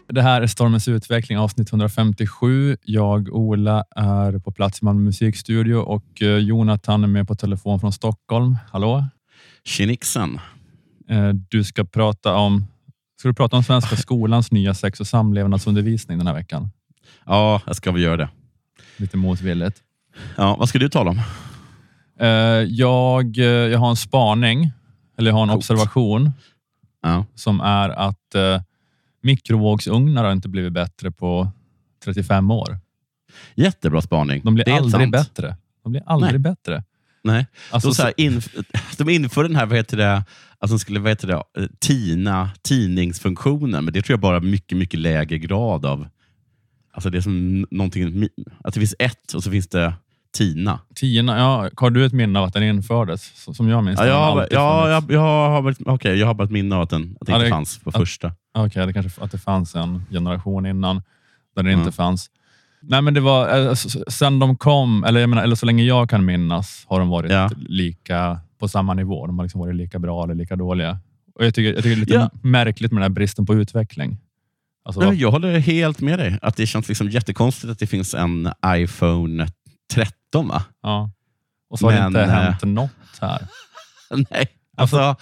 Det här är Stormens utveckling, avsnitt 157. Jag, Ola, är på plats i Malmö musikstudio och Jonathan är med på telefon från Stockholm. Hallå? Tjenixen. Du ska prata om Svenska skolans nya sex- och samlevnadsundervisning den här veckan. Ja, jag ska väl göra det. Lite motvilligt. Ja, vad ska du tala om? Jag har en spaning, eller jag har en observation som är att mikrovågsugnar har inte blivit bättre på 35 år. Jättebra spaning. De blir aldrig bättre. Bättre. Nej. Alltså, de inför den här, att de skulle tina tidningsfunktionen, men det tror jag bara mycket, mycket lägre grad av. Alltså det är som någonting, att det finns ett och så finns det Tina. Ja, har du ett minne av att den infördes? Som jag minns. Jag har bara ett minne av att den inte fanns på första. Okej, det kanske att det fanns en generation innan där det inte fanns. Nej, men det var sen de kom, eller så länge jag kan minnas har de varit lika på samma nivå. De har liksom varit lika bra eller lika dåliga. Och jag tycker det är lite märkligt med den här bristen på utveckling. Alltså, jag håller helt med dig. Att det känns liksom jättekonstigt att det finns en iPhone 13, va? Ja. Och så har det inte hänt något här. Nej. Alltså,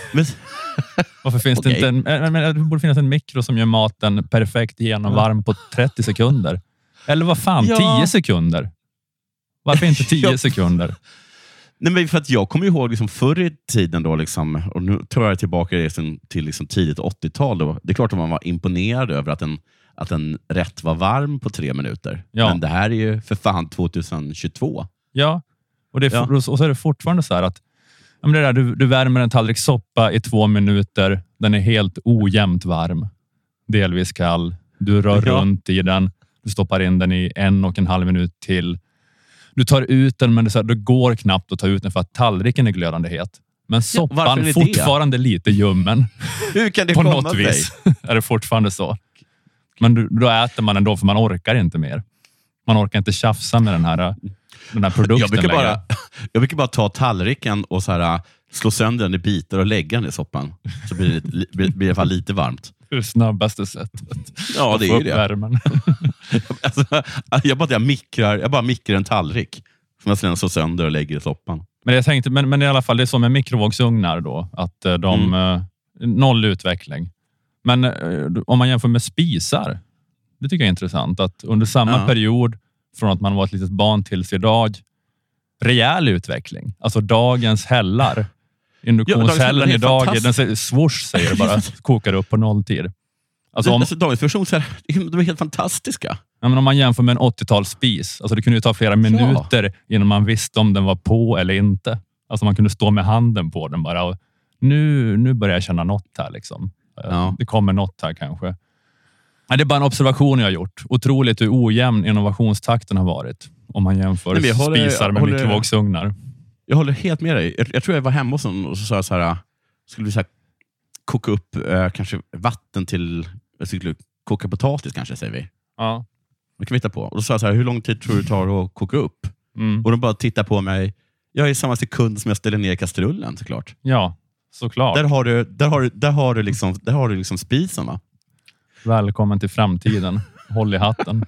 varför finns det inte det borde finnas en mikro som gör maten perfekt genomvarm på 30 sekunder. Eller vad fan, 10 sekunder? Varför inte 10 sekunder? Nej, men för att jag kommer ihåg liksom förr i tiden då, liksom, och nu tar jag tillbaka till liksom tidigt 80-tal. Då. Det är klart att man var imponerad över att en rätt var varm på 3 minuter. Ja. Men det här är ju för fan 2022. Ja, och så är det fortfarande så här att det där, du värmer en tallrik soppa i 2 minuter. Den är helt ojämnt varm. Delvis kall. Du rör runt i den. Du stoppar in den i 1,5 minut till. Du tar ut den, men det går knappt att ta ut den för att tallriken är glödande het. Men soppan är fortfarande lite ljummen. Hur kan det på komma något vis är det fortfarande så. Men då äter man ändå för man orkar inte mer. Man orkar inte tjafsa med den här produkten längre. Jag brukar bara ta tallriken och så här, slå sönder den i bitar och lägga den i soppan. Så blir det i alla fall lite varmt. Det är det snabbaste sättet. Ja, det är ju det. Värmen. Alltså, jag bara mikrar en tallrik som jag sedan slår sönder och lägger i soppan. Men jag tänkte, men i alla fall, det är som med mikrovågsugnar då. Att noll utveckling. Men om man jämför med spisar, det tycker jag är intressant. Att under samma period, från att man var ett litet barn tills idag, rejäl utveckling. Alltså dagens hällar. Induktionshällen idag, den säger swoosh, säger det bara, kokar upp på nolltid. Alltså dagens version, de är helt fantastiska. Ja, men om man jämför med en 80-talsspis, alltså det kunde ju ta flera minuter innan man visste om den var på eller inte. Alltså man kunde stå med handen på den bara. Och nu börjar jag känna något här liksom. Ja. Det kommer något här kanske. Det är bara en observation jag har gjort. Otroligt hur ojämn innovationstakten har varit. Om man jämför spisar med mikrovågsugnar. Jag håller helt med dig. Jag tror jag var hemma hos någon och så sa jag så här, skulle vi så här koka upp kanske vatten till, skulle koka potatis kanske, säger vi. Ja. Det kan vi hitta på. Och då sa jag så här, hur lång tid tror du det tar att koka upp? Och de bara tittar på mig. Jag är i samma sekund som jag ställer ner kastrullen, såklart. Ja, såklart. Där har du liksom spisen, va? Välkommen till framtiden. Håll i hatten.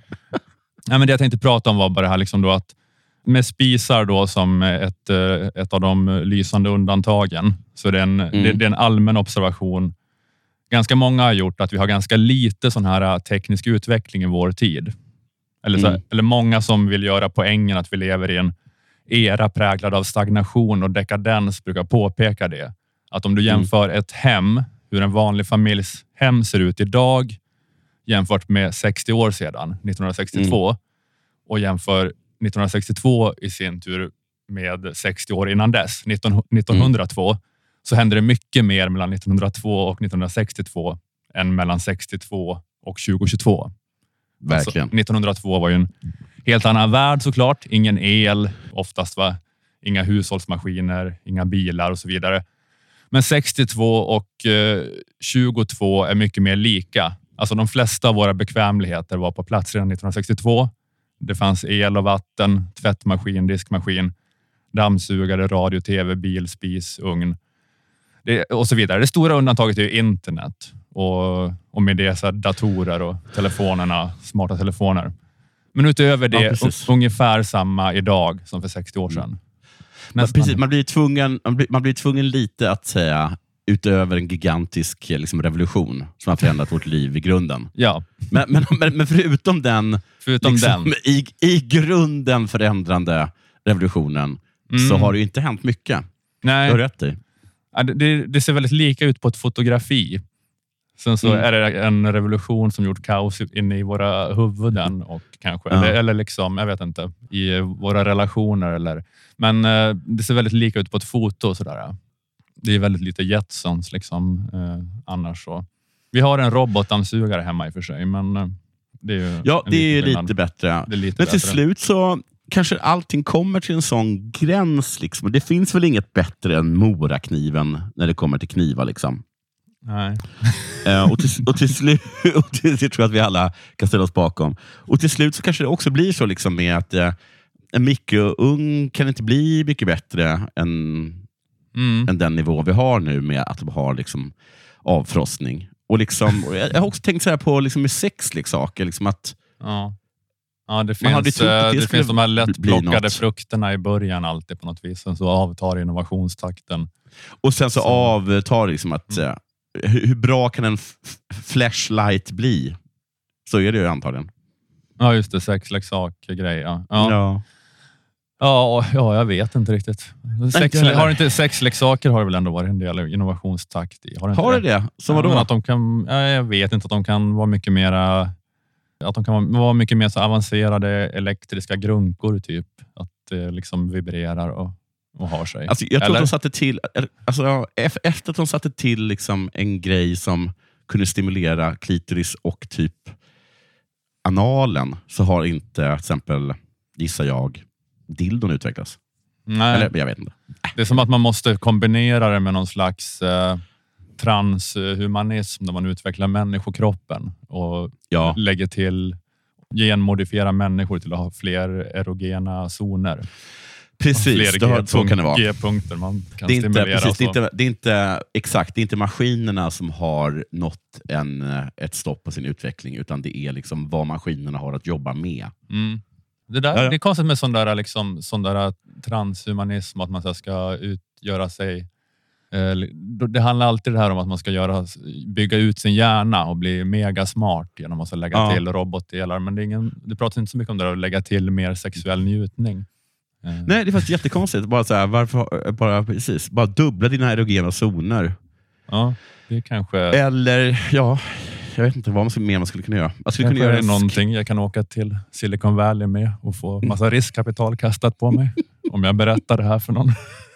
Nej, men det jag tänkte prata om var bara det här liksom då att med spisar då som ett av de lysande undantagen, så det är en allmän observation. Ganska många har gjort att vi har ganska lite sån här teknisk utveckling i vår tid. Eller många som vill göra poängen att vi lever i en era präglad av stagnation och dekadens brukar påpeka det. Att om du jämför ett hem, hur en vanlig familjs hem ser ut idag jämfört med 60 år sedan, 1962, och jämför 1962 i sin tur med 60 år innan dess, 1902, så händer det mycket mer mellan 1902 och 1962 än mellan 62 och 2022. Verkligen. Alltså, 1902 var ju en helt annan värld såklart. Ingen el, oftast inga hushållsmaskiner, inga bilar och så vidare. Men 62 och 22 är mycket mer lika. Alltså de flesta av våra bekvämligheter var på plats redan 1962. Det fanns el och vatten, tvättmaskin, diskmaskin, dammsugare, radio, tv, bil, spis, ugn och så vidare. Det stora undantaget är ju internet. och med det så här datorer och telefonerna, smarta telefoner. Men utöver det ungefär samma idag som för 60 år sedan. Precis, man blir tvungen lite att säga utöver en gigantisk liksom, revolution som har förändrat vårt liv i grunden. Ja. Men förutom den, I grunden förändrande revolutionen så har det ju inte hänt mycket. Nej. Du har rätt i. Ja, det ser väldigt lika ut på ett fotografi. Sen så är det en revolution som gjort kaos inne i våra huvuden och kanske, eller liksom, jag vet inte, i våra relationer. Men det ser väldigt lika ut på ett foto. Sådär. Det är väldigt lite Jetsons liksom, annars så. Vi har en robotdammsugare hemma i och för sig, men det är ju det är lite bättre. Men till slut så kanske allting kommer till en sån gräns. Liksom. Det finns väl inget bättre än morakniven när det kommer till knivar. Liksom. Nej. Och till slut, det tror jag att vi alla kan ställa oss bakom. Och till slut så kanske det också blir så liksom med att en mikrougn kan inte bli mycket bättre än den nivå vi har nu med att de har liksom avfrostning. Och liksom, jag har också tänkt så här på liksom med sexleksaker. Liksom att Ja, det finns de här lättplockade frukterna i början alltid på något vis. Sen så avtar innovationstakten. Och sen så avtar liksom att hur bra kan en flashlight bli? Så är det ju antagligen. Ja, just det. Sexleksak-grej. Ja, jag vet inte riktigt. Sexleksaker har det väl ändå varit en del innovationstakt i. Har det? Så vadå? Att de kan, jag vet inte, att de kan vara mycket mera... Att de kan vara mycket mer så avancerade elektriska grunkor typ. Att det liksom vibrerar och har sig. Alltså, jag tror att de satte till... Alltså, efter att de satte till liksom en grej som kunde stimulera klitoris och typ analen, så har inte, till exempel, gissar jag, dildon utvecklas. Nej. Eller jag vet inte. Det är som att man måste kombinera det med någon slags transhumanism där man utvecklar människokroppen och lägger till genmodifiera människor till att ha fler erogena zoner. Precis, så kan det vara. G-punkter man kan stimulera. Det är inte maskinerna som har nått ett stopp på sin utveckling, utan det är liksom vad maskinerna har att jobba med. Det är konstigt med sån där transhumanism, att man ska utgöra sig. Det handlar alltid det här om att man ska bygga ut sin hjärna och bli mega smart genom att lägga till robotdelar. Men det pratar inte så mycket om det, att lägga till mer sexuell njutning. Nej, det är faktiskt jättekonstigt. Bara så här, varför bara dubbla dina erogena zoner. Ja, det kanske... Eller, jag vet inte vad man skulle kunna göra. Jag skulle kunna göra någonting jag kan åka till Silicon Valley med och få massa riskkapital kastat på mig. Om jag berättar det här för någon.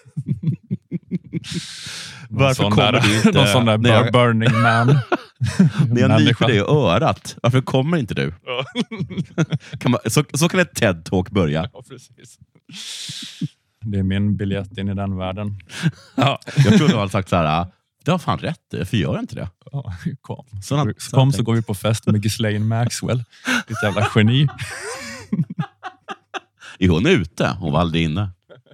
Varför kommer du inte? Någon sån där Burning Man. När jag nyper dig i örat. Varför kommer inte du? Så kan ett TED-talk börja. Ja, precis. Det är min biljett in i den världen. Ja, jag tror du har sagt så här: det har fan rätt, för gör inte det. Ja, kom så går vi på fest med Ghislaine Maxwell. Ditt jävla geni. Är hon ute? Hon var aldrig inne.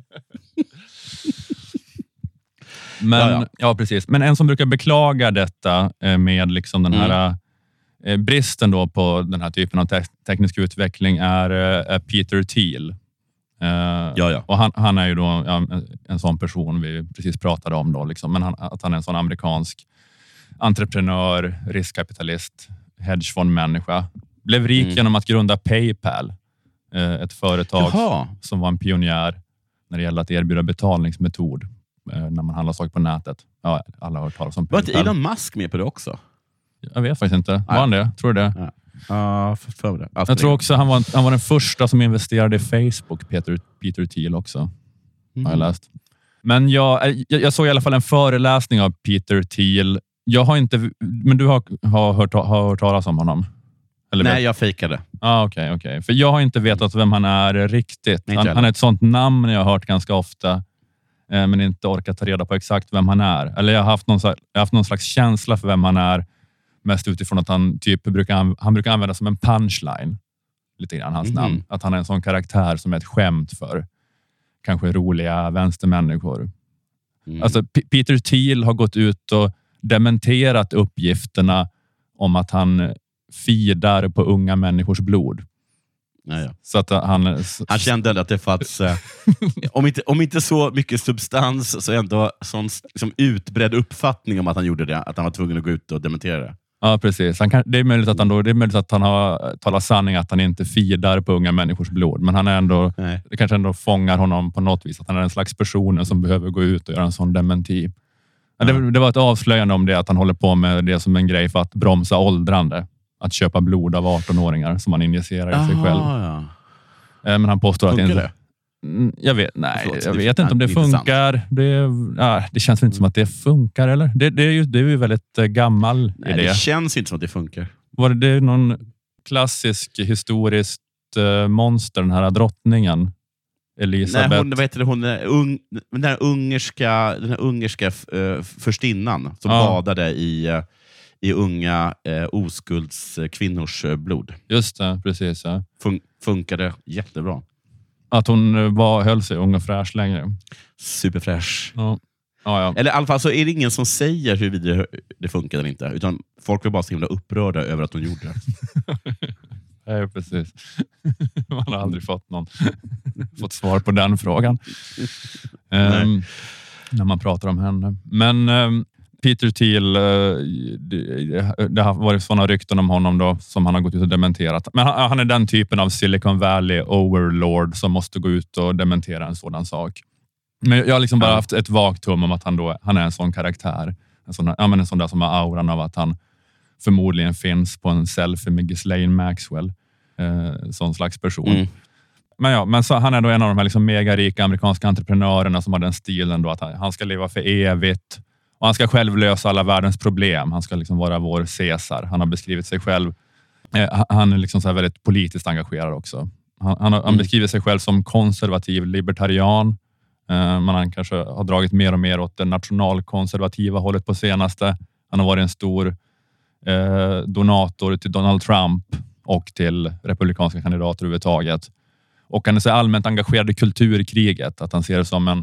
Men, ja, precis. Men en som brukar beklaga detta med liksom den här bristen då på den här typen av teknisk utveckling är Peter Thiel. Och han är ju då en sån person vi precis pratade om då, liksom. Men att han är en sån amerikansk entreprenör, riskkapitalist, hedgefondmänniska. Blev rik genom att grunda PayPal, ett företag som var en pionjär när det gäller att erbjuda betalningsmetod när man handlar saker på nätet. Ja, alla har hört talas om PayPal. Var inte Elon Musk med på det också? Jag vet faktiskt inte. Var han det? Tror du det? Ja, jag tror också han var den första som investerade i Facebook, Peter Thiel också. Har jag läst. Men jag såg i alla fall en föreläsning av Peter Thiel. Jag har inte, men du har hört talas om honom? Eller nej, jag fejkade. Okej. För jag har inte vetat vem han är riktigt. Han är ett sånt namn jag har hört ganska ofta, men inte orkat ta reda på exakt vem han är. Eller jag har haft någon slags känsla för vem han är, mest utifrån att han brukar använda som en punchline lite grann hans namn. Att han är en sån karaktär som är ett skämt för kanske roliga vänstermänniskor. Alltså Peter Thiel har gått ut och dementerat uppgifterna om att han feedar på unga människors blod. Ja. Så att han kände att det fanns, om inte så mycket substans, så ändå sån liksom utbredd uppfattning om att han gjorde det, att han var tvungen att gå ut och dementera det. Ja, precis. Det är möjligt att han har talat sanning, att han inte feedar på unga människors blod. Men han är ändå, det kanske ändå fångar honom på något vis. Att han är en slags person som behöver gå ut och göra en sån dementi. Ja. Det var ett avslöjande om det, att han håller på med det som en grej för att bromsa åldrande. Att köpa blod av 18-åringar som han injicerar i sig själv. Ja. Men han påstår att det inte... Jag vet inte om det funkar. Det känns inte som att det funkar, eller? Det är ju väldigt gammal idé. Det känns inte som att det funkar. Var det någon klassisk historiskt monster, den här drottningen Elisabeth? Nej, hon är den här ungerska förstinnan som badade i unga oskuldskvinnors blod. Just det, precis. Ja. Funkade jättebra. Att hon höll sig ung och fräsch längre. Superfräsch. Ja. Eller i alla fall så är det ingen som säger huruvida det funkar eller inte. Utan folk var bara så himla upprörda över att hon gjorde det. Ja, precis. Man har aldrig fått svar på den frågan. När man pratar om henne. Men Peter Thiel, det har varit sådana rykten om honom då, som han har gått ut och dementerat. Men han är den typen av Silicon Valley overlord som måste gå ut och dementera en sådan sak. Men jag har liksom bara haft ett vagt hum om att han är en sån karaktär. En sån där som har auran av att han förmodligen finns på en selfie med Ghislaine Maxwell. Sån slags person. Men så, han är då en av de här liksom megarika amerikanska entreprenörerna som har den stilen då, att han ska leva för evigt. Och han ska själv lösa alla världens problem. Han ska liksom vara vår Caesar. Han har beskrivit sig själv. Han är liksom så här väldigt politiskt engagerad också. Han beskriver sig själv som konservativ libertarian. Men han kanske har dragit mer och mer åt det nationalkonservativa hållet på senaste. Han har varit en stor donator till Donald Trump och till republikanska kandidater överhuvudtaget. Och han är så allmänt engagerad i kulturkriget. Att han ser det som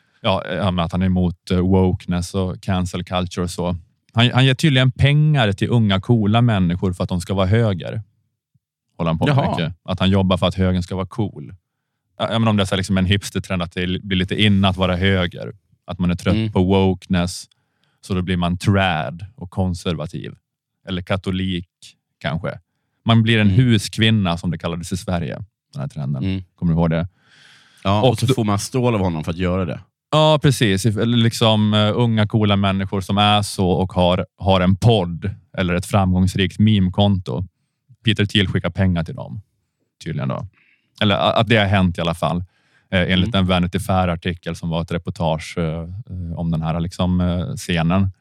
att han är emot wokeness och cancel culture och så. Han ger tydligen pengar till unga coola människor för att de ska vara höger. Håller han på med mycket. Att han jobbar för att högern ska vara cool. Men om det är så liksom en hipstertrend att det blir lite inne att vara höger. Att man är trött på wokeness. Så då blir man trad och konservativ. Eller katolik kanske. Man blir en huskvinna som det kallades i Sverige. Den här trenden. Kommer du ihåg det? Ja, och så får man stål av honom för att göra det. Ja, precis. Liksom unga coola människor som är så och har en podd eller ett framgångsrikt meme-konto. Peter Thiel skickar pengar till dem. Tydligen då. Eller att det har hänt i alla fall. Enligt en Vanity Fair-artikel som var ett reportage om den här liksom, scenen.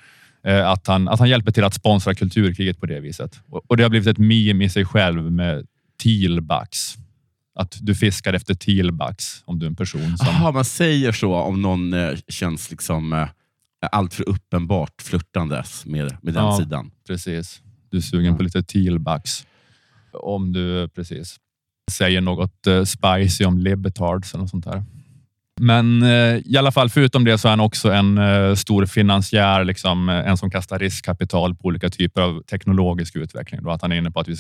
Att han hjälper till att sponsra kulturkriget på det viset. Och det har blivit ett meme i sig själv med Thielbucks. Att du fiskar efter Thielbucks om du är en person som... Aha, man säger så om någon känns liksom allt för uppenbart flirtandes med den sidan. Precis. Du är sugen på lite Thielbucks. Om du precis säger något spicy om libertards eller något sånt där. Men i alla fall förutom det så är han också en stor finansiär, liksom, en som kastar riskkapital på olika typer av teknologisk utveckling. Då att han är inne på att vi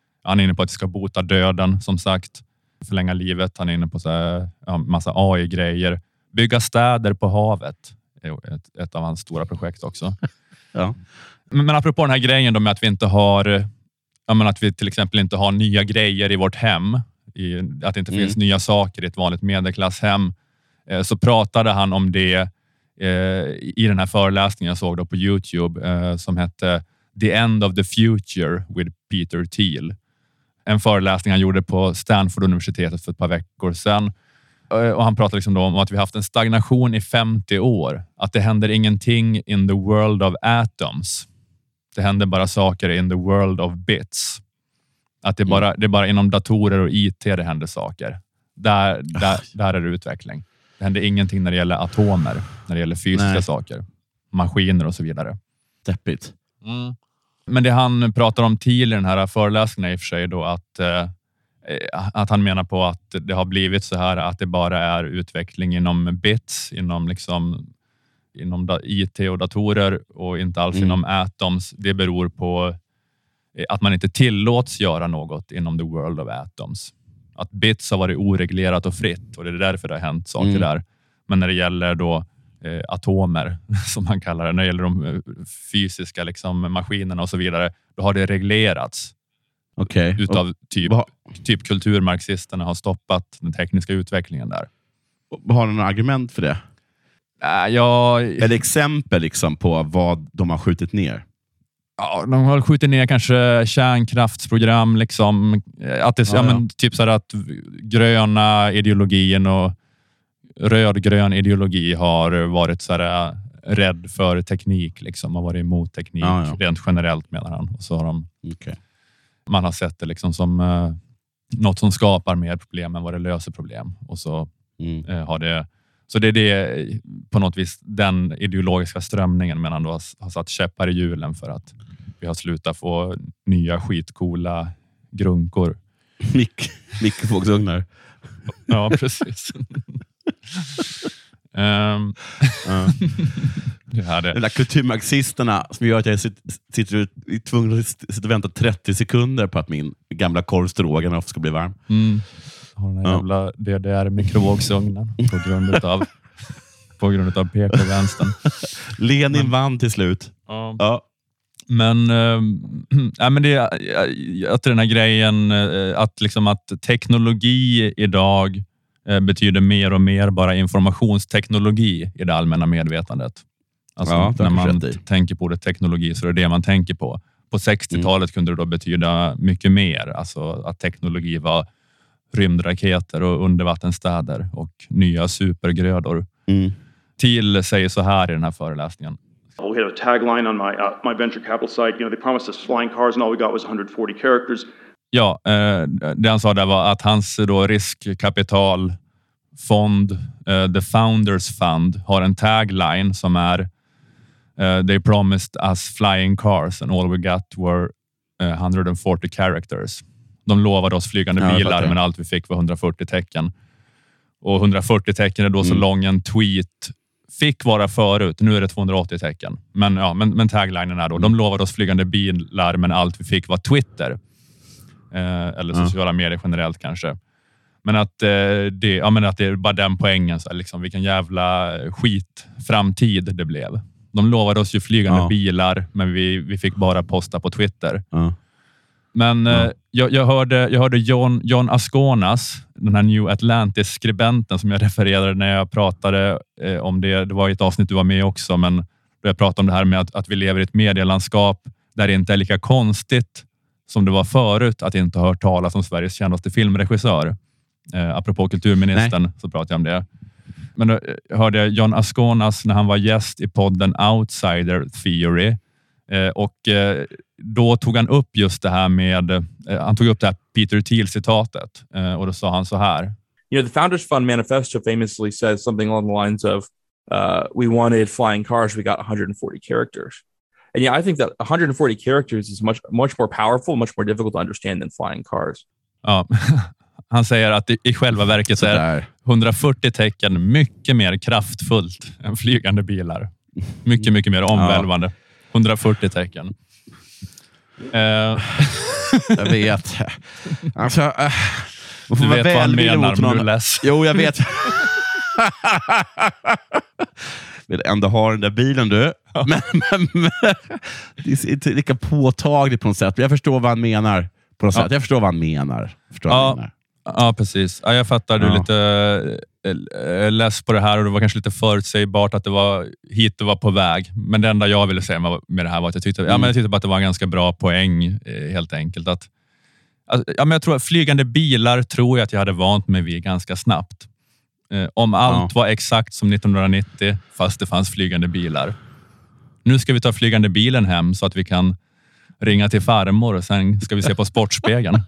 ska bota döden, som sagt. Förlänga livet. Han är inne på massa AI-grejer. Bygga städer på havet är ett av hans stora projekt också. Ja. Men apropå den här grejen då med att vi inte har... att vi till exempel inte har nya grejer i vårt hem. Att det inte finns nya saker i ett vanligt medelklasshem. Så pratade han om det i den här föreläsningen jag såg då på YouTube. Som hette The End of the Future with Peter Thiel. En föreläsning han gjorde på Stanford-universitetet för ett par veckor sedan. Och han pratade liksom då om att vi haft en stagnation i 50 år. Att det händer ingenting in the world of atoms. Det händer bara saker in the world of bits. Att det är bara inom datorer och IT det händer saker. Där är det utveckling. Det händer ingenting när det gäller atomer. När det gäller fysiska saker. Maskiner och så vidare. Deppigt. Men det han pratar om Thiel i den här föreläsningen är i och för sig då att han menar på att det har blivit så här att det bara är utveckling inom bits, inom liksom inom IT och datorer och inte alls inom Atoms, det beror på att man inte tillåts göra något inom the world of atoms. Att bits har varit oreglerat och fritt och det är därför det har hänt saker där. Men när det gäller då atomer, som man kallar det, när det gäller de fysiska liksom, maskinerna och så vidare, då har det reglerats. Utav typ kulturmarxisterna har stoppat den tekniska utvecklingen där. Har du några argument för det? Eller exempel liksom på vad de har skjutit ner? Ja, de har skjutit ner kanske kärnkraftsprogram liksom, att det typ så här att gröna ideologin och rödgrön ideologi har varit så här rädd för teknik liksom, har varit emot teknik rent generellt menar han. Och så har man har sett det liksom som något som skapar mer problem än vad det löser problem. Och så har det. Så det är det på något vis den ideologiska strömningen medan då har satt käppar i hjulen för att vi har slutat få nya skitcoola grunkor. Mikrovågsugnar. Ja, precis. Det där kulturmarxisterna som gör att jag sitter tvungen att sitta och vänta 30 sekunder på att min gamla korv stroganoff ska bli varm. Har den jävla DDR-mikrovågsugnen på grund av PK-vänstern. Lenin vann till slut. Ja. Men det är att den här grejen att teknologi idag betyder mer och mer bara informationsteknologi i det allmänna medvetandet. Alltså när man tänker på det teknologi så är det man tänker på. På 60-talet kunde det då betyda mycket mer. Alltså att teknologi var rymdraketer och undervattenstäder och nya supergrödor. Thiel säger så här i den här föreläsningen. We had a tagline on my venture capital site. They promised us flying cars and all we got was 140 characters. Ja, det han sa där var att hans då riskkapitalfond, The Founders Fund, har en tagline som är They promised us flying cars and all we got were 140 characters. De lovade oss flygande bilar men allt vi fick var 140 tecken. Och 140 tecken är då så lång en tweet fick vara förut. Nu är det 280 tecken. Men taglinen är då de lovade oss flygande bilar men allt vi fick var Twitter. Eller sociala medier generellt kanske. Men att det är bara den poängen så liksom, vilken jävla skitframtid det blev. De lovade oss ju flygande bilar men vi fick bara posta på Twitter. Men jag hörde John Asconas, den här New Atlantis-skribenten som jag refererade när jag pratade om det. Det var ett avsnitt du var med också, men då jag pratade om det här med att vi lever i ett medielandskap där det inte är lika konstigt som det var förut att inte ha hört talas om Sveriges kändaste filmregissör. Apropå kulturministern så pratade jag om det. Men då hörde jag John Asconas när han var gäst i podden Outsider Theory. Och då tog han upp just det här med, han tog upp det här Peter Thiel-citatet. Och då sa han så här. The Founders Fund manifesto famously says something along the lines of, we wanted flying cars, we got 140 characters. And I think that 140 characters is much more powerful, much more difficult to understand than flying cars. Ja, han säger att i själva verket är 140 tecken mycket mer kraftfullt än flygande bilar. Mycket, mycket mer omvälvande. 140 tecken. Jag vet. Alltså, du vet vad han menar, Mulles. Jo, jag vet. Vill ändå ha den där bilen du. Ja. Men det är inte lika påtagligt på något sätt. Jag förstår vad han menar. På något sätt. Jag förstår vad han menar. Ja, precis. Ja, jag fattar. Du är lite less på det här och det var kanske lite förutsägbart att det var hit du var på väg. Men det enda jag ville säga med det här var att jag tyckte bara att det var en ganska bra poäng helt enkelt. Men jag tror att flygande bilar tror jag att jag hade vant mig vid ganska snabbt. Om allt var exakt som 1990 fast det fanns flygande bilar. Nu ska vi ta flygande bilen hem så att vi kan ringa till farmor och sen ska vi se på Sportspegeln.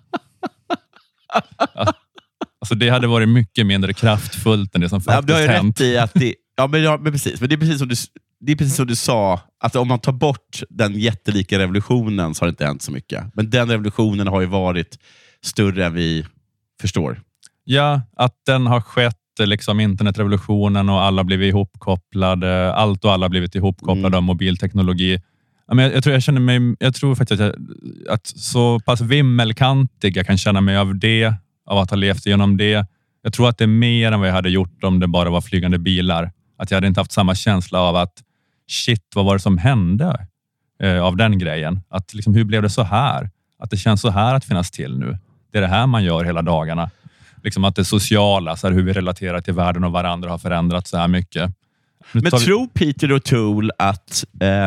Alltså det hade varit mycket mindre kraftfullt än det som faktiskt hänt. Rätt i att men precis. Men det är precis som du sa, att om man tar bort den jättelika revolutionen så har det inte hänt så mycket. Men den revolutionen har ju varit större än vi förstår. Ja, att den har skett liksom internetrevolutionen och alla blivit ihopkopplade, allt och alla blivit ihopkopplade av mobilteknologi. Men jag tror faktiskt att så pass vimmelkantig jag kan känna mig av det, av att ha levt igenom det. Jag tror att det är mer än vad jag hade gjort om det bara var flygande bilar. Att jag hade inte haft samma känsla av att shit, vad var det som hände av den grejen? Att liksom, hur blev det så här? Att det känns så här att finnas till nu. Det är det här man gör hela dagarna. Liksom att det sociala, så här, hur vi relaterar till världen och varandra har förändrats så här mycket. Men tror Peter O'Toole att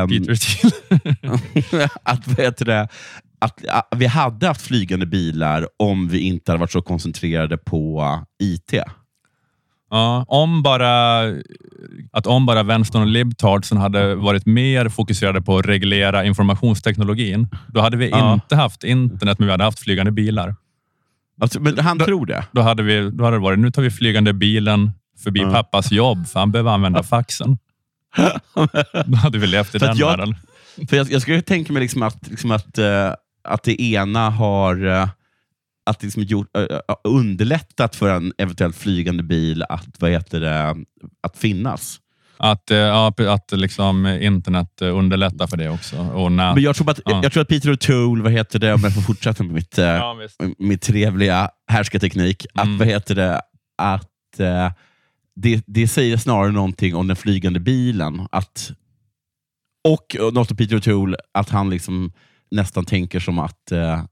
att vi hade haft flygande bilar om vi inte hade varit så koncentrerade på IT? Ja, om bara vänstern och libtardsen hade varit mer fokuserade på att reglera informationsteknologin, då hade vi inte haft internet, men vi hade haft flygande bilar. Alltså, men han tror det? Då hade det varit, nu tar vi flygande bilen förbi pappas jobb, för han behöver använda faxen. Då hade vi levt i den världen. För jag skulle tänka mig att det ena har att liksom underlättat för en eventuellt flygande bil att finnas. Att liksom internet underlättar för det också. Och men jag tror att Peter O'Toole, om jag får fortsätta med mitt trevliga härskarteknik, att det säger snarare någonting om den flygande bilen. Och något av Peter O'Toole, att han liksom nästan tänker som att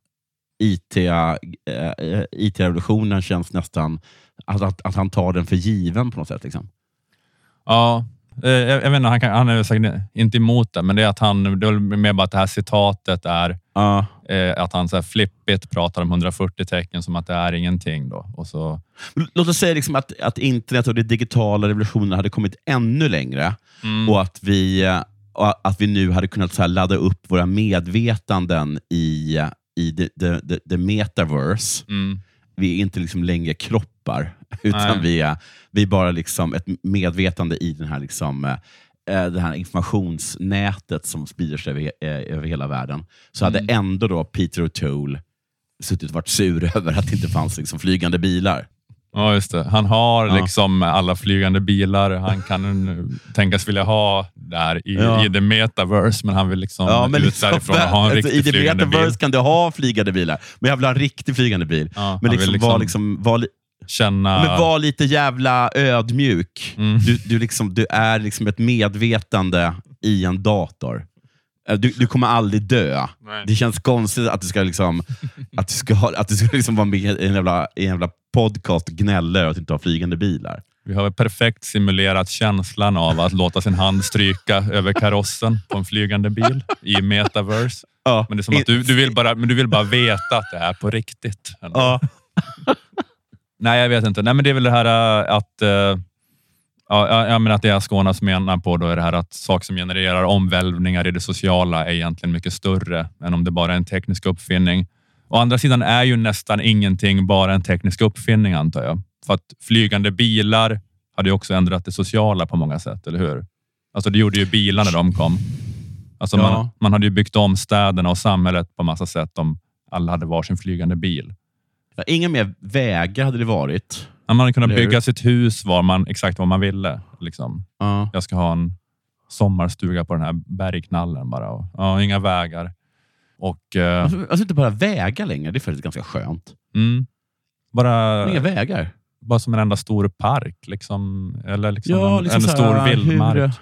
IT-revolutionen känns nästan att han tar den för given på något sätt. Liksom. Ja, jag vet inte, han är säkert inte emot det, men det är att det är mer bara att det här citatet är att han så här flippigt pratar om 140 tecken som att det är ingenting då. Och så... Låt oss säga liksom att internet och den digitala revolutionen hade kommit ännu längre och att vi nu hade kunnat så här ladda upp våra medvetanden i the metaverse. Vi är inte liksom längre kroppar, utan vi är bara liksom ett medvetande i den här liksom det här informationsnätet som sprider sig över hela världen. Så hade ändå då Peter O'Toole suttit och varit sur över att det inte fanns liksom flygande bilar. Ja, just det. Han har liksom alla flygande bilar. Han kan tänkas vilja ha där i the metaverse, men han vill liksom ut därifrån och ha en riktig flygande bil. I the metaverse kan du ha flygande bilar, men jag vill ha en riktig flygande bil. Ja, men var lite jävla ödmjuk. Du är liksom ett medvetande i en dator. Du kommer aldrig dö. Nej. Det känns konstigt att du ska liksom att du ska liksom vara med i en jävla podcast och gnälla över att inte ha flygande bilar. Vi har perfekt simulerat känslan av att låta sin hand stryka över karossen på en flygande bil i metaverse. Ja. Men det är som att du vill bara veta att det är på riktigt. Ja. Nej, jag vet inte. Nej, men det är väl det här att jag menar att det jag Skånas menar på då är det här att saker som genererar omvälvningar i det sociala är egentligen mycket större än om det bara är en teknisk uppfinning. Å andra sidan är ju nästan ingenting bara en teknisk uppfinning, antar jag. För att flygande bilar hade ju också ändrat det sociala på många sätt, eller hur? Alltså det gjorde ju bilar när de kom. Alltså man hade ju byggt om städerna och samhället på massa sätt om alla hade varsin flygande bil. Ja, inga mer vägar hade det varit. Man hade kunnat bygga sitt hus exakt vad man ville. Liksom. Jag ska ha en sommarstuga på den här bergknallen bara. Inga vägar. Och, alltså inte bara vägar längre, det är faktiskt ganska skönt. Inga vägar. Bara som en enda stor park. Liksom, eller liksom en stor vildmark.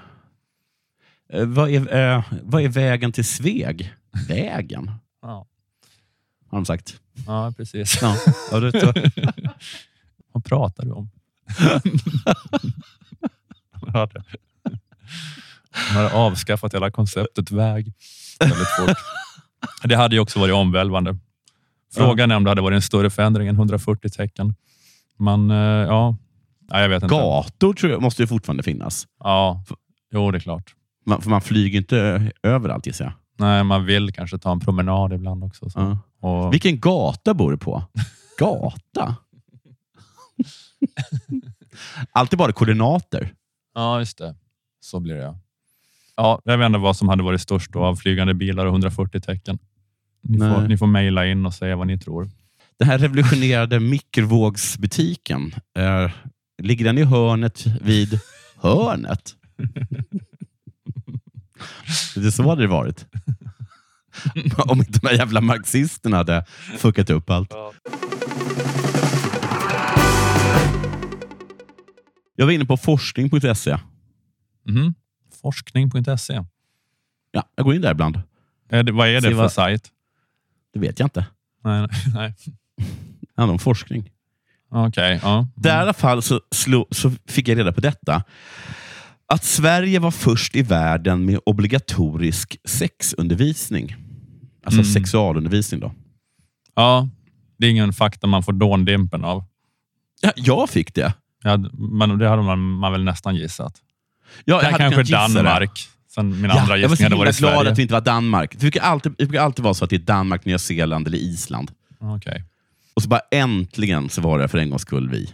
Vad är vägen till Sveg? Vägen? Ja. Har de sagt. Ja, precis. Ja. Vad pratar du om? Man har avskaffat hela konceptet väg väldigt fort. Det hade ju också varit omvälvande. Frågan är om det hade varit en större förändring än 140 tecken. Men jag vet inte. Gator tror jag måste ju fortfarande finnas. Ja, jo det är klart. För man flyger inte överallt, gissar jag. Nej, man vill kanske ta en promenad ibland också. Så. Och... Vilken gata bor du på? Gata? Alltid bara koordinater. Ja, just det. Så blir det. Ja, jag vet inte vad som hade varit störst då av flygande bilar och 140 tecken. Ni får mejla in och säga vad ni tror. Den här revolutionerade mikrovågsbutiken ligger den i hörnet vid hörnet? Det är så hade det varit. Om inte de här jävla marxisterna hade fuckat upp allt. Jag var inne på forskning.se. Forskning.se. Ja, jag går in där ibland. Vad är det för sajt? Det vet jag inte. Nej. Det handlar om forskning. Okej, ja. Där i alla fall så fick jag reda på detta. Att Sverige var först i världen med obligatorisk sexundervisning. Alltså sexualundervisning då. Ja, det är ingen fakta man får dåndimpen av. Ja, jag fick det. Ja, men det hade man väl nästan gissat. Ja, det kanske Danmark. Sen min andra gissning hade varit Sverige. Jag var så glad att det inte var Danmark. Det brukar alltid vara så att det är Danmark, Nya Zeeland eller Island. Okej. Och så bara äntligen så var det för en gångs skull vi.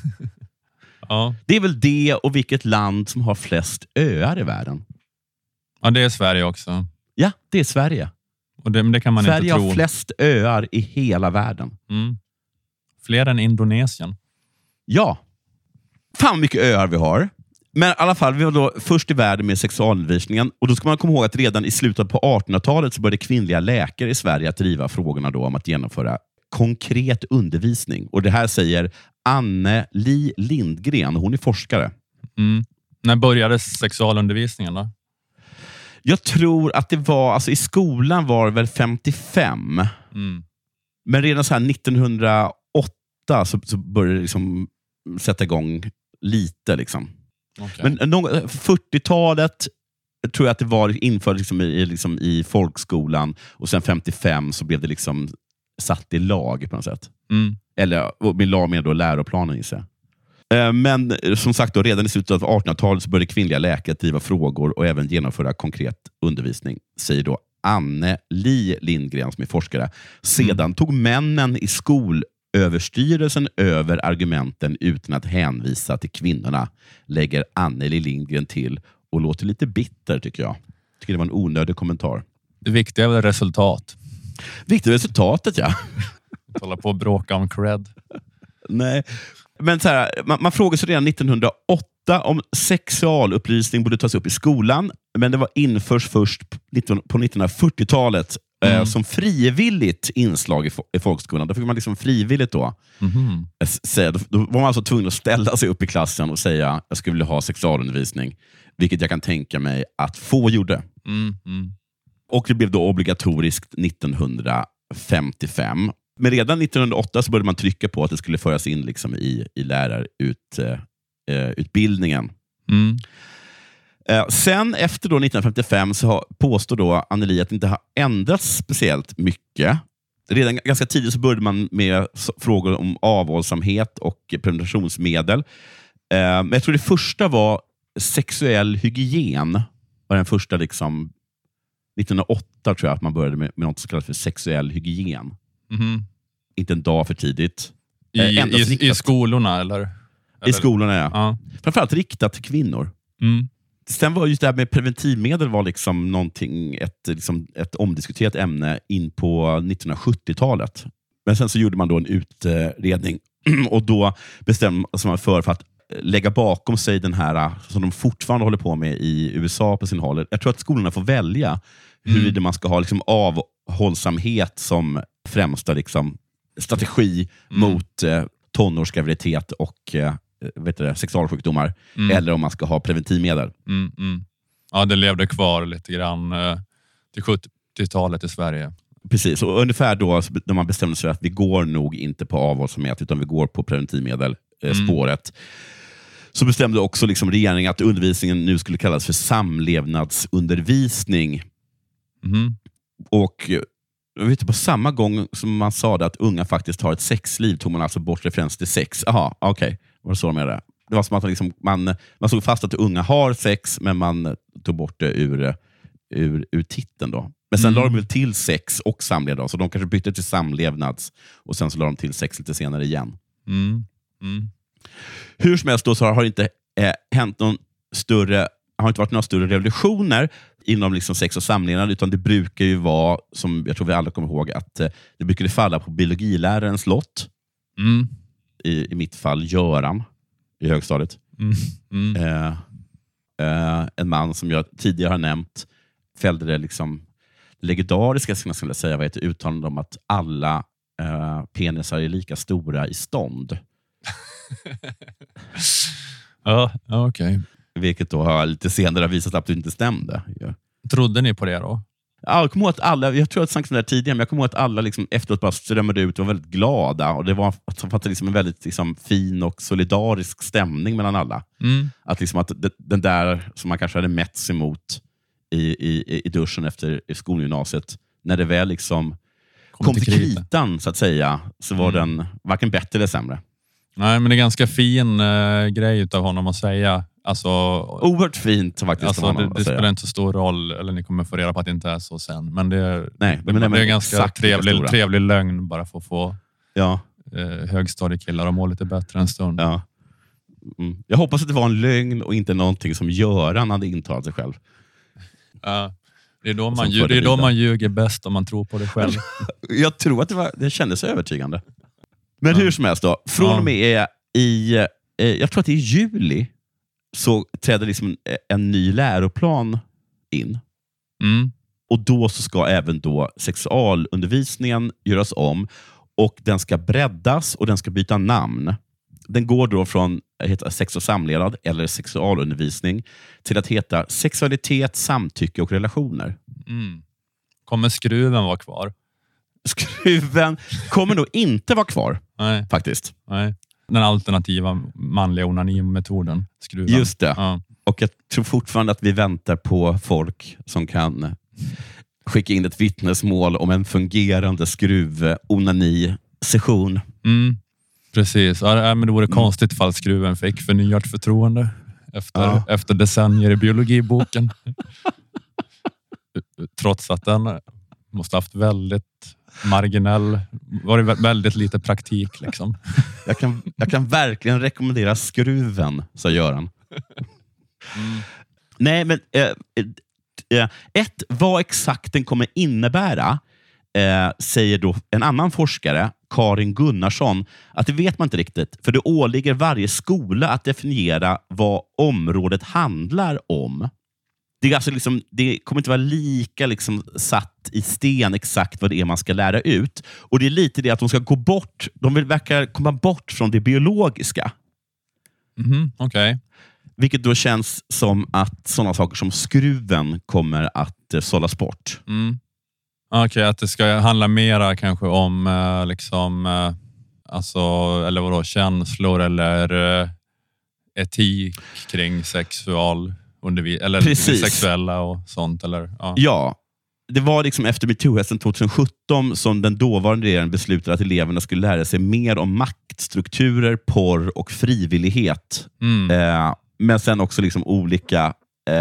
Ja. Det är väl det och vilket land som har flest öar i världen. Ja, det är Sverige också. Ja, det är Sverige. Och det kan man Sverige inte tro. har flest öar i hela världen. Fler än Indonesien. Ja. Fan vad mycket öar vi har. Men i alla fall, vi var då först i världen med sexualundervisningen. Och då ska man komma ihåg att redan i slutet på 1800-talet så började kvinnliga läkare i Sverige att driva frågorna då om att genomföra konkret undervisning. Och det här säger Anne-Li Lindgren. Hon är forskare. När började sexualundervisningen då? Jag tror att det var, alltså i skolan var det väl 55. Men redan så här 1908 så började det liksom sätta igång lite liksom. Okay. Men 40-talet tror jag att det var infört liksom i folkskolan och sen 55 så blev det liksom satt i lag på något sätt. Eller med lag med då läroplanen gissar jag. Men som sagt då, redan i slutet av 1800-talet så började kvinnliga läkare driva frågor och även genomföra konkret undervisning, säger då Anne-Li Lindgren som är forskare. Sedan tog männen i skolöverstyrelsen över argumenten utan att hänvisa till kvinnorna, lägger Anne-Li Lindgren till och låter lite bitter tycker jag. Tycker det var en onödig kommentar. Det viktiga är väl resultat. Viktigt resultatet, ja. Hålla på och bråka om cred. Nej, men så här, man frågade sig redan 1908 om sexualupplysning borde tas upp i skolan, men det var införs först på 1940-talet som frivilligt inslag i folkskolan. Då fick man liksom frivilligt då. Då var man alltså tvungen att ställa sig upp i klassen och säga jag skulle vilja ha sexualundervisning, vilket jag kan tänka mig att få gjorde. Och det blev då obligatoriskt 1955. Men redan 1908 så började man trycka på att det skulle föras in liksom i lärarutbildningen. Sen efter då 1955 så påstår då Anne-Li att det inte har ändrats speciellt mycket. Redan ganska tidigt så började man med frågor om avhållsamhet och preventionsmedel. Men jag tror det första var sexuell hygien. Var den första liksom 1908 tror jag att man började med något som kallas för sexuell hygien. Inte en dag för tidigt. I skolorna eller? I skolorna, ja. Framförallt riktat till kvinnor. Sen var just det här med preventivmedel var liksom någonting, ett omdiskuterat ämne in på 1970-talet. Men sen så gjorde man då en utredning och då bestämde man för att lägga bakom sig den här som de fortfarande håller på med i USA på sin håll. Jag tror att skolorna får välja huruvida man ska ha liksom avhållsamhet som främsta liksom strategi mot tonårsgraviditet och sexualsjukdomar eller om man ska ha preventivmedel. Ja, det levde kvar lite grann till 70-talet i Sverige. Precis, och ungefär då när man bestämde sig att vi går nog inte på avhållsamhet utan vi går på preventivmedel spåret. Så bestämde också liksom regeringen att undervisningen nu skulle kallas för samlevnadsundervisning. Och på samma gång som man sa att unga faktiskt har ett sexliv tog man alltså bort referens till sex. Jaha, okej. Var det så de menade? Det var som att man såg fast att unga har sex men man tog bort det ur titeln då. Men sen la de väl till sex och samlevnad. Så de kanske bytte till samlevnads och sen så la de till sex lite senare igen. Hur som helst då så har det inte hänt någon större, har inte varit några större revolutioner inom liksom sex och samlevnad, utan det brukar ju vara, som jag tror vi alla kommer ihåg, att det brukade falla på biologilärarens lott. I mitt fall Göran. i högstadiet. En man som jag tidigare har nämnt fällde det liksom legendariska, ska jag säga, vad heter uttalande om att alla penisar är lika stora i stånd. Ja, okej. Vilket då har lite senare visat att det inte stämde. Ja. Trodde ni på det då? Ja, jag kommer ihåg att alla, jag tror att jag sagt det tidigare, men jag kommer ihåg att alla liksom efteråt bara strömmade ut och var väldigt glada. Och det var liksom en väldigt liksom fin och solidarisk stämning mellan alla. Att, liksom att den där som man kanske hade mätts emot i duschen efter skolgymnasiet, när det väl liksom kom till kritan, så att säga, så var den varken bättre eller sämre. Nej, men det är ganska fin grej utav honom att säga. Alltså, oerhört fint faktiskt. Alltså, det spelar inte så stor roll, eller ni kommer få reda på att det inte är så sen. Men det är en ganska trevlig lögn bara för att få högstadiekillar att må lite bättre en stund. Ja. Jag hoppas att det var en lögn och inte någonting som Göran hade intalat sig själv. Ja. Det är då man ljuger bäst, om man tror på det själv. Jag tror att det kändes övertygande. Men hur som helst då, från och med jag tror att det är i juli, så träder liksom en ny läroplan in. Och då så ska även då sexualundervisningen göras om, och den ska breddas och den ska byta namn. Den går då från att heta sex och samlevnad eller sexualundervisning till att heta sexualitet, samtycke och relationer. Kommer skruven vara kvar? Skruven kommer nog inte vara kvar. Nej. Faktiskt. Nej. Den alternativa manliga onanimetoden. Skruven. Just det. Ja. Och jag tror fortfarande att vi väntar på folk som kan skicka in ett vittnesmål om en fungerande skruv-onani-session. Precis. Ja, men det vore konstigt ifall skruven fick förnyat förtroende efter decennier i biologiboken. Trots att den måste haft väldigt väldigt lite praktik liksom. Jag kan verkligen rekommendera skruven, sa Göran. Nej, men vad exakt den kommer innebära, säger då en annan forskare, Karin Gunnarsson, att det vet man inte riktigt, för det åligger varje skola att definiera vad området handlar om. Det är alltså liksom, det kommer inte vara lika liksom satt i sten exakt vad det är man ska lära ut. Och det är lite det att de ska gå bort. De vill verka komma bort från det biologiska. Okej. Vilket då känns som att sådana saker som skruven kommer att sållas bort. Okej, att det ska handla mera kanske om alltså, eller vadå, känslor eller etik kring eller precis. Sexuella och sånt, eller? Ja, det var liksom efter MeToo-hösten 2017 som den dåvarande regeringen beslutade att eleverna skulle lära sig mer om maktstrukturer, porr och frivillighet. Men sen också liksom olika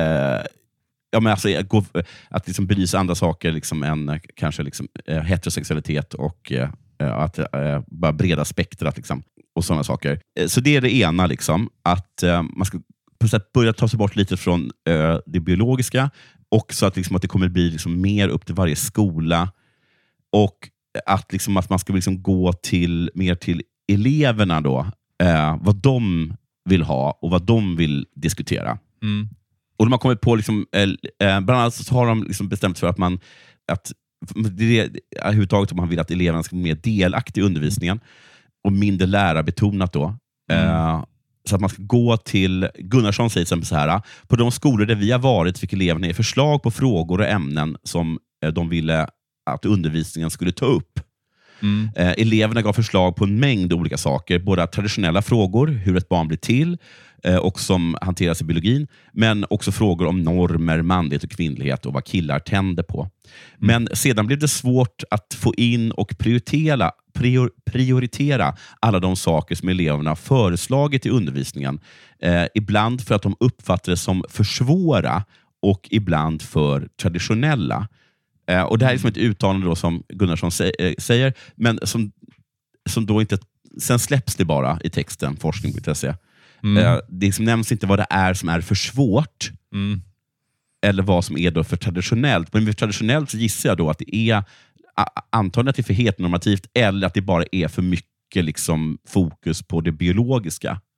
att liksom belysa andra saker liksom än kanske liksom heterosexualitet och att bara breda spektrat liksom, och sådana saker. Så det är det ena, liksom, att man ska på sätt börja ta sig bort lite från det biologiska, och så att, liksom, att det kommer bli liksom mer upp till varje skola, och att, liksom, att man ska liksom gå mer till eleverna då, vad de vill ha och vad de vill diskutera. Och de har kommit på liksom, bland annat så har de liksom bestämt för att det överhuvudtaget om man vill att eleverna ska bli mer delaktiga i undervisningen och mindre lärarbetonat då. Så att man ska gå till, Gunnarsson säger till exempel så här: på de skolor där vi har varit fick eleverna förslag på frågor och ämnen som de ville att undervisningen skulle ta upp. Eleverna gav förslag på en mängd olika saker, både traditionella frågor, hur ett barn blir till och som hanteras i biologin, men också frågor om normer, manlighet och kvinnlighet och vad killar tänder på. Men sedan blev det svårt att få in och prioritera alla de saker som eleverna föreslagit i undervisningen. Ibland för att de uppfattar det som för svåra och ibland för traditionella. Och det här är som ett uttalande då som Gunnarsson säger, men som då inte, sen släpps det bara i texten, forskning.se. Det som nämns inte vad det är som är för svårt eller vad som är då för traditionellt. Men för traditionellt så gissar jag då att det är antagligen att det är för heteronormativt, eller att det bara är för mycket liksom fokus på det biologiska.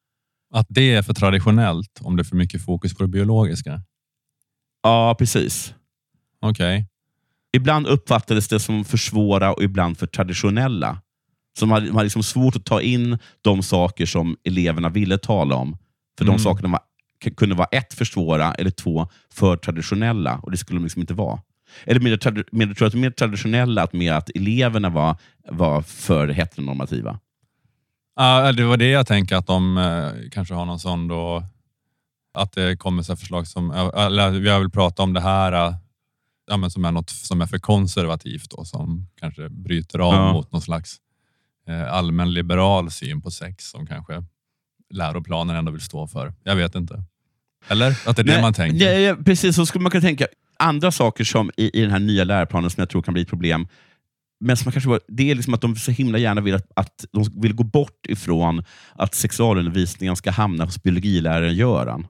Att det är för traditionellt om det är för mycket fokus på det biologiska? Ja, precis. Okej. Ibland uppfattades det som för svåra och ibland för traditionella. Så man hade liksom svårt att ta in de saker som eleverna ville tala om. För de sakerna kunde vara 1, för svåra, eller 2, för traditionella. Och det skulle de liksom inte vara. Eller mer traditionella, att eleverna var för heteronormativa. Ja, det var det jag tänker, att de kanske har någon sån då, att det kommer så här förslag som, eller vi har väl pratat om det här, ja, men som är något som är för konservativt då, som kanske bryter av mot någon slags allmän liberal syn på sex som kanske läroplanen ändå vill stå för. Jag vet inte. Eller? Att det är det man tänker. Ja, precis, så skulle man kunna tänka. Andra saker som i den här nya läroplanen som jag tror kan bli ett problem, men som kanske det är liksom att de så himla gärna vill att de vill gå bort ifrån att sexualundervisningen ska hamna hos biologiläraren Göran.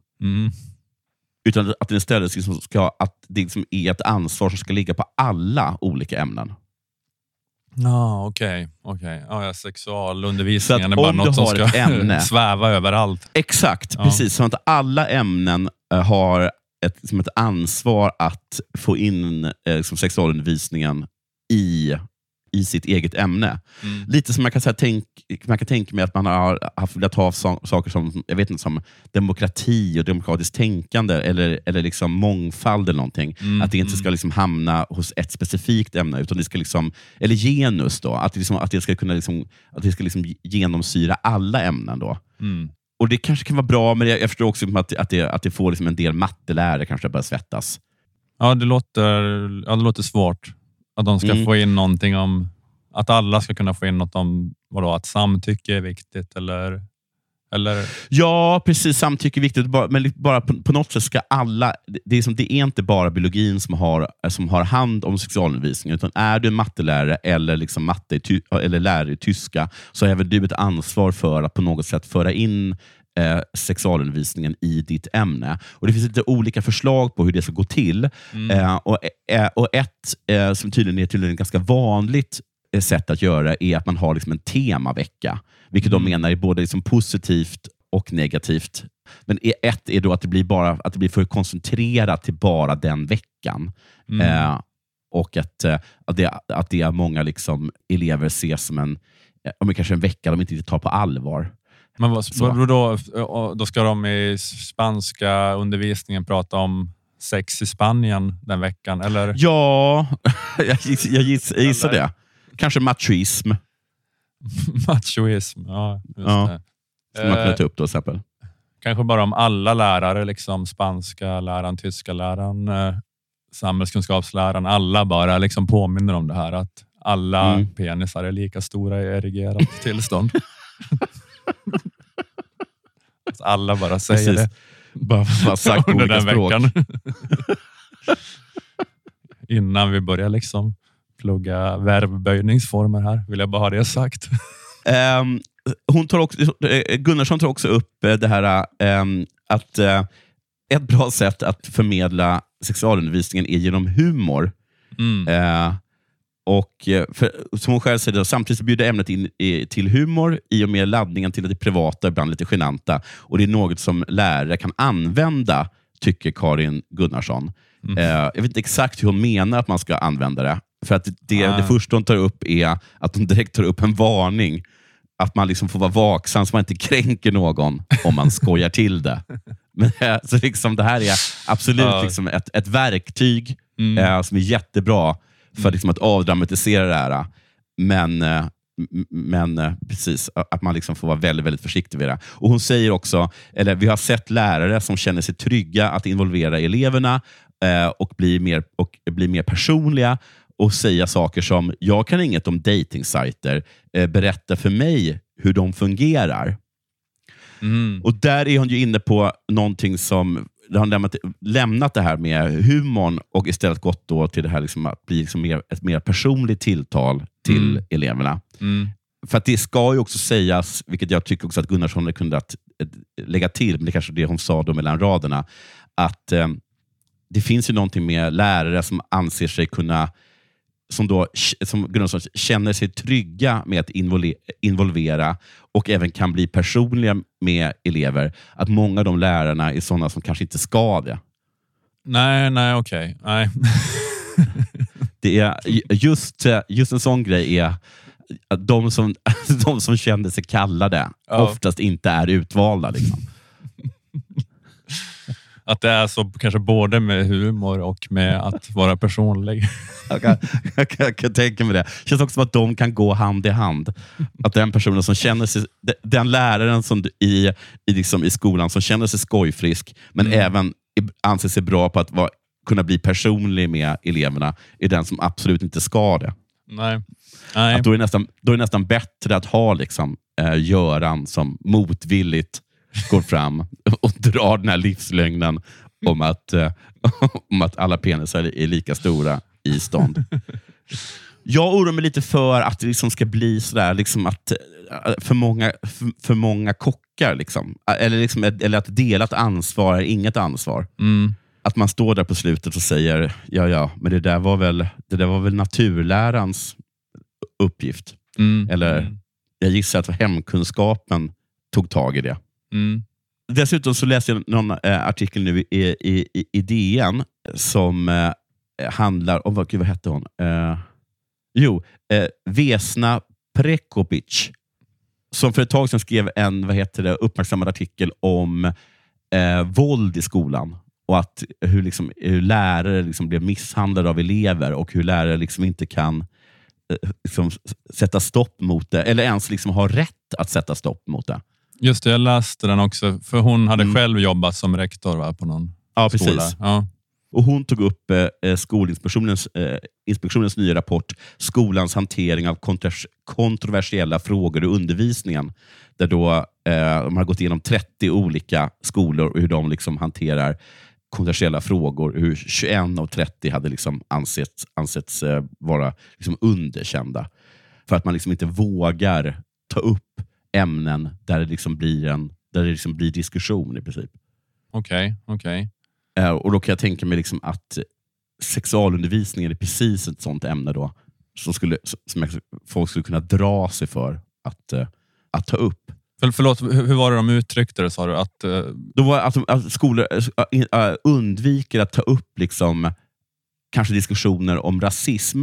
Utan att det istället liksom att det liksom är ett ansvar som ska ligga på alla olika ämnen. Ja, okej. Ja, sexualundervisningen är bara något som ska sväva överallt. Exakt, precis. Så att alla ämnen har ett ansvar att få in sexualundervisningen i sitt eget ämne. Lite som man kan tänka mig att man har velat ha saker som, jag vet inte, som demokrati och demokratiskt tänkande eller liksom mångfald eller någonting. Att det inte ska liksom hamna hos ett specifikt ämne, utan det ska liksom, eller genus då, att det ska kunna genomsyra alla ämnen då. Och det kanske kan vara bra, men jag förstår också att det får liksom en del mattelärare kanske börja svettas. Ja, det låter svårt. Att de ska få in någonting om, att alla ska kunna få in något om att samtycke är viktigt eller? Ja, precis, samtycke är viktigt, men bara på något sätt ska alla, det är inte bara biologin som har hand om sexualundervisningen, utan är du en mattelärare eller liksom eller lärare i tyska, så har även du ett ansvar för att på något sätt föra in sexualundervisningen i ditt ämne. Och det finns lite olika förslag på hur det ska gå till. Och ett som tydligen är ganska vanligt sätt att göra är att man har liksom en temavecka, vilket de menar är både liksom positivt och negativt. Men ett är då att det blir för koncentrerat till bara den veckan. Och att det är många liksom elever ser som kanske en vecka de inte tar på allvar. Men då ska de i spanska undervisningen prata om sex i Spanien den veckan, eller? Ja, jag gissar det. Kanske machoism. Machoism, ja. Det. Som man kan ta upp då, exempel. Kanske bara om alla lärare, liksom spanska läraren, tyska läraren, samhällskunskapsläraren, alla bara liksom påminner om det här, att alla penisar är lika stora i erigerat tillstånd. Alltså alla bara säger det. Bara sagt på olika språk. Innan vi börjar liksom plugga verböjningsformer här, vill jag bara ha det sagt. Gunnarsson tar också upp det här att ett bra sätt att förmedla sexualundervisningen är genom humor. Och som hon själv säger, samtidigt bjuder ämnet in till humor i och med laddningen till det privata, ibland lite genanta. Och det är något som lärare kan använda, tycker Karin Gunnarsson. Jag vet inte exakt hur hon menar att man ska använda det. För att det första hon tar upp är att hon direkt tar upp en varning. Att man liksom får vara vaksam så man inte kränker någon om man skojar till det. Men så liksom, det här är absolut liksom ett verktyg som är jättebra för liksom att avdramatisera det här. Men precis, att man liksom får vara väldigt, väldigt försiktig med det. Och hon säger också, eller vi har sett lärare som känner sig trygga att involvera eleverna och bli mer personliga och säga saker som, jag kan inget om datingsajter, berätta för mig hur de fungerar. Och där är hon ju inne på någonting som har lämnat det här med humorn och istället gått då till det här liksom att bli liksom ett mer personligt tilltal till eleverna. För att det ska ju också sägas, vilket jag tycker också att Gunnarsson kunde att lägga till, men det kanske är det hon sa då mellan raderna, att det finns ju någonting med lärare som anser sig kunna som Gunnarsson känner sig trygga med att involvera och även kan bli personliga med elever, att många av de lärarna är sådana som kanske inte ska det. Nej, okej. Nej. Det är just en sån grej är att de som kände sig kallade oftast inte är utvalda liksom. Att det är så kanske både med humor och med att vara personlig. Jag kan tänka mig det. Det känns också som att de kan gå hand i hand. Att den personen som känner sig, den läraren som i skolan som känner sig skojfrisk men även anser sig bra på att kunna bli personlig med eleverna är den som absolut inte ska det. Nej. Att då är det nästan bättre att ha liksom, Göran som motvilligt går fram och drar den här livslögnen om att alla penisar är lika stora i stånd. Jag oroar mig lite för att det liksom ska bli sådär liksom att för många kockar liksom. Eller att delat ansvar är inget ansvar. Att man står där på slutet och säger men det där var väl naturlärans uppgift. Eller jag gissar att hemkunskapen tog tag i det. Dessutom så läser jag någon artikel nu i DN som handlar om, vad hette hon? Vesna Prekopic, som för ett tag sedan skrev en uppmärksammad artikel om våld i skolan och att hur lärare liksom blev misshandlade av elever och hur lärare liksom inte kan liksom sätta stopp mot det eller ens liksom ha rätt att sätta stopp mot det. Just det, jag läste den också. För hon hade själv jobbat som rektor på någon skola. Precis. Ja. Och hon tog upp Skolinspektionens nya rapport Skolans hantering av kontroversiella frågor i undervisningen. Där då de har gått igenom 30 olika skolor och hur de liksom hanterar kontroversiella frågor. Hur 21 av 30 hade liksom ansetts vara liksom underkända. För att man liksom inte vågar ta upp ämnen där det liksom blir diskussion i princip. Okej. Och då kan jag tänka mig liksom att sexualundervisningen är precis ett sånt ämne då som folk skulle kunna dra sig för att ta upp. Förlåt, hur var det de uttryckte det, sa du? Då var att skolor undviker att ta upp liksom, kanske diskussioner om rasism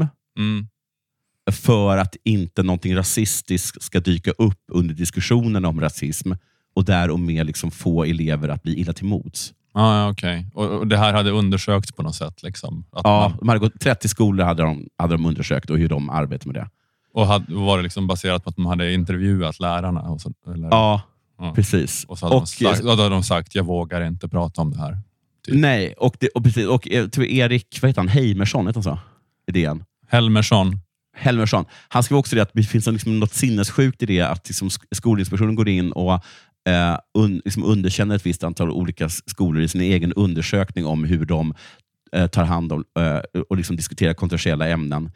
för att inte någonting rasistiskt ska dyka upp under diskussionen om rasism och därmed liksom få elever att bli illa till mots. Okej. Och det här hade undersökts på något sätt? Liksom, de hade gått 30 skolor hade de undersökt och hur de arbetar med det. Och var det liksom baserat på att de hade intervjuat lärarna? Och så, eller? Ja, precis. Och så hade de sagt, jag vågar inte prata om det här. Typ. Nej, och Erik, vad heter han? Heimersson, heter han så? Idén. Helmersson. Han skrev också det att det finns liksom något sinnessjukt i det att liksom Skolinspektionen går in och liksom underkänner ett visst antal olika skolor i sin egen undersökning om hur de tar hand om och liksom diskuterar kontroversiella ämnen.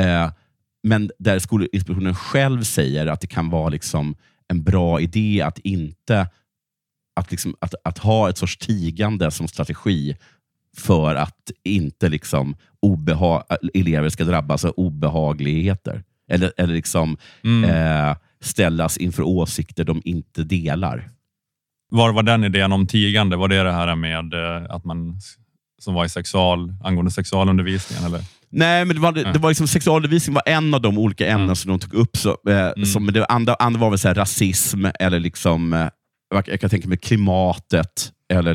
Men där Skolinspektionen själv säger att det kan vara liksom en bra idé att ha ett sorts tigande som strategi för att inte liksom elever ska drabbas av obehagligheter. Eller liksom ställas inför åsikter de inte delar. Var den idén om tigande? Var det här med att man som var angående sexualundervisningen? Eller? Nej, men det var liksom, sexualundervisning var en av de olika ämnen som de tog upp. Som det andra var väl så här, rasism eller liksom, jag kan tänka mig klimatet eller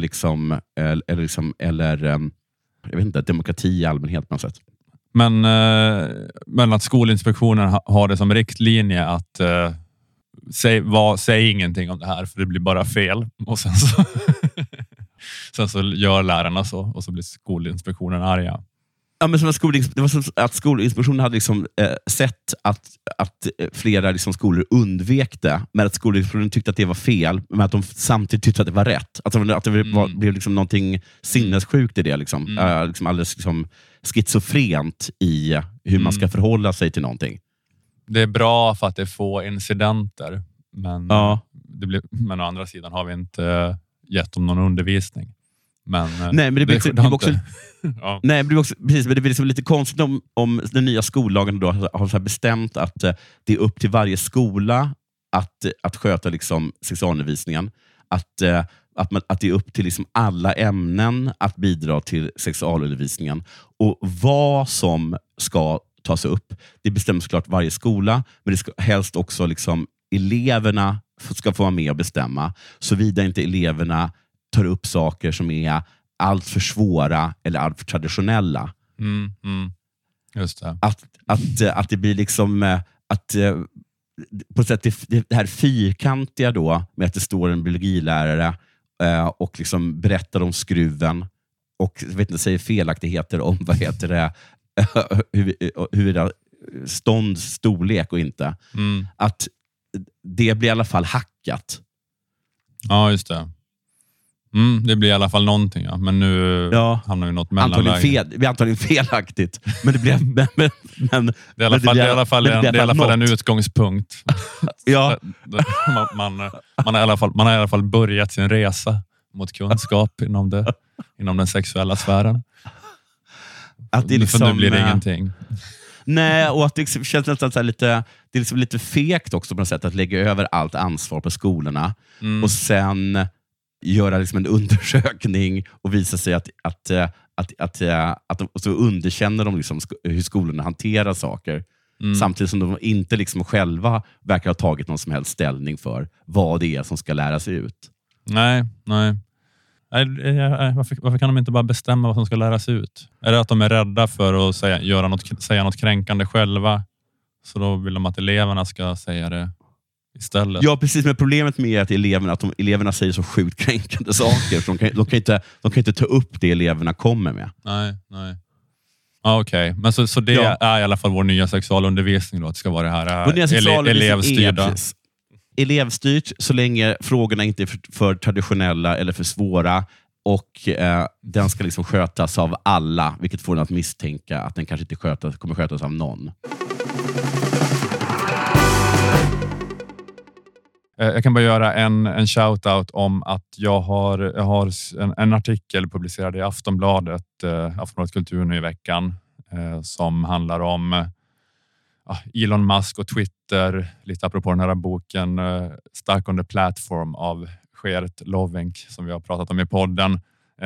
jag vet inte, demokrati i allmänhet på något sätt. Men att Skolinspektionen har det som riktlinje att säg ingenting om det här för det blir bara fel. Och sen så gör lärarna så och så blir Skolinspektionen arga. Ja, men det var som att Skolinspektionen hade liksom, sett att flera liksom skolor undvek det, men att Skolinspektionen tyckte att det var fel, men att de samtidigt tyckte att det var rätt. Att det blev liksom någonting sinnessjukt i det. Liksom. Liksom alldeles liksom schizofrent i hur man ska förhålla sig till någonting. Det är bra för att det är få incidenter, men å andra sidan har vi inte gett dem någon undervisning. Men, nej, men det blir också... Ja. Nej, men det är också, precis, men det blir liksom lite konstigt om den nya skollagen då har så här bestämt att det är upp till varje skola att sköta liksom sexualundervisningen. Att det är upp till liksom alla ämnen att bidra till sexualundervisningen. Och vad som ska tas upp, det bestämmer såklart varje skola, men det ska helst också liksom eleverna ska få vara med och bestämma, såvida inte eleverna tar upp saker som är allt för svåra eller allt för traditionella. Just det. Att det blir liksom på ett sätt det här fyrkantiga då, med att det står en biologilärare och liksom berättar om skruven och säger felaktigheter om hur stånds storlek och inte. Att det blir i alla fall hackat. Ja, just det. Det blir i alla fall någonting, ja. Men nu hamnar vi i något mellanläge. Det blir antagligen felaktigt. Men det blir... det är i alla fall en utgångspunkt. Ja. man har i alla fall börjat sin resa mot kunskap inom den sexuella sfären. Att det liksom, nu blir det ingenting. Nej, och att det känns nästan så här det är liksom lite fegt också på något sätt att lägga över allt ansvar på skolorna och sen göra liksom en undersökning och visa sig att så underkänner de liksom hur skolorna hanterar saker. Samtidigt som de inte liksom själva verkar ha tagit någon som helst ställning för vad det är som ska läras ut. Nej. Varför kan de inte bara bestämma vad som ska läras ut? Är det att de är rädda för att säga något kränkande själva? Så då vill de att eleverna ska säga det istället. Ja, precis. Men problemet med att eleverna säger så sjukt kränkande saker. För de kan inte ta upp det eleverna kommer med. Nej. Okej. Men så det är i alla fall vår nya sexualundervisning då. Att det ska vara det här elevstyrda. Elevstyrt så länge frågorna inte är för traditionella eller för svåra, och den ska liksom skötas av alla, vilket får den att misstänka att den kanske inte kommer skötas av någon. Jag kan bara göra en shout-out om att jag har en artikel publicerad i Aftonbladet Kultur nu i veckan som handlar om Elon Musk och Twitter, lite apropå den här boken Stuck on the Platform av Geert Lovink som vi har pratat om i podden.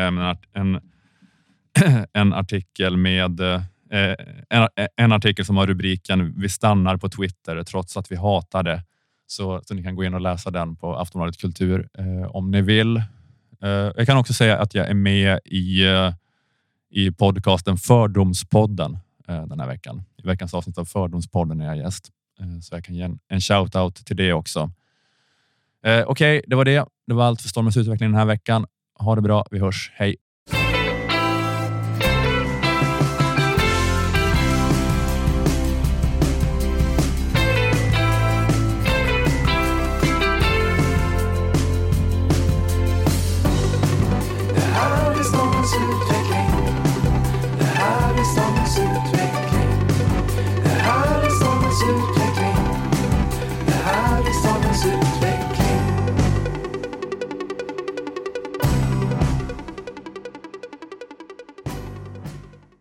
En artikel med en artikel som har rubriken "Vi stannar på Twitter trots att vi hatar det". Så ni kan gå in och läsa den på Aftonbladet Kultur om ni vill. Jag kan också säga att jag är med i podcasten Fördomspodden den här veckan. I veckans avsnitt av Fördomspodden är jag gäst. Så jag kan ge en shout-out till det också. Okej, det var det. Det var allt för Stormens utveckling den här veckan. Ha det bra, vi hörs. Hej!